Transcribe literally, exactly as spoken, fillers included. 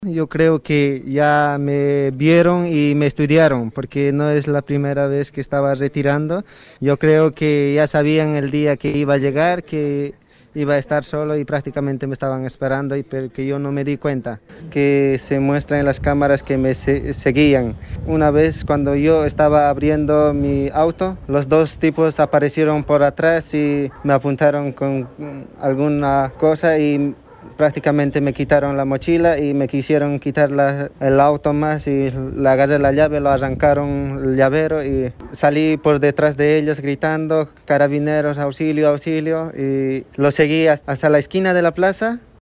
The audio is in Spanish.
Yo creo que ya me vieron y me estudiaron, porque no es la primera vez que estaba retirando. Yo creo que ya sabían el día que iba a llegar, que iba a estar solo y prácticamente me estaban esperando, y pero que yo no me di cuenta. Que se muestra en las cámaras que me se seguían. Una vez cuando yo estaba abriendo mi auto, los dos tipos aparecieron por atrás y me apuntaron con alguna cosa y prácticamente me quitaron la mochila y me quisieron quitar la, el auto más, y le agarré la llave, lo arrancaron el llavero y salí por detrás de ellos gritando: carabineros, auxilio, auxilio, y lo seguí hasta la esquina de la plaza.